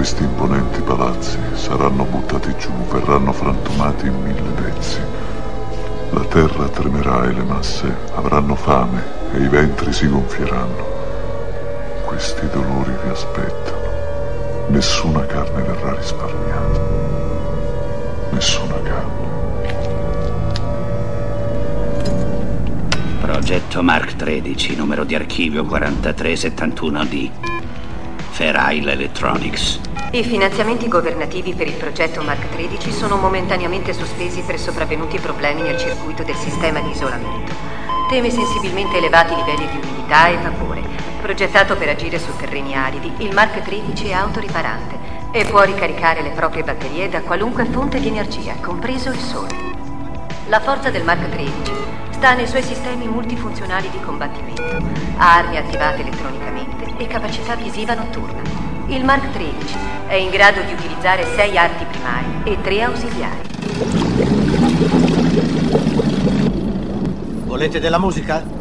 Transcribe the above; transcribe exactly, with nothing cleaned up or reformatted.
questi imponenti palazzi saranno buttati giù, verranno frantumati in mille pezzi. La terra tremerà e le masse avranno fame e i ventri si gonfieranno. Questi dolori vi aspettano. Nessuna carne verrà risparmiata. Nessuna carne. Progetto Mark tredici, numero di archivio quarantatré settantuno D. Fair Isle Electronics. I finanziamenti governativi per il progetto Mark tredici sono momentaneamente sospesi per sopravvenuti problemi nel circuito del sistema di isolamento. Teme sensibilmente elevati livelli di umidità e vapore. Progettato per agire su terreni aridi, il Mark tredici è autoriparante e può ricaricare le proprie batterie da qualunque fonte di energia, compreso il sole. La forza del Mark tredici sta nei suoi sistemi multifunzionali di combattimento, ha armi attivate elettronicamente e capacità visiva notturna. Il Mark tredici è in grado di utilizzare sei arti primari e tre ausiliari. Volete della musica?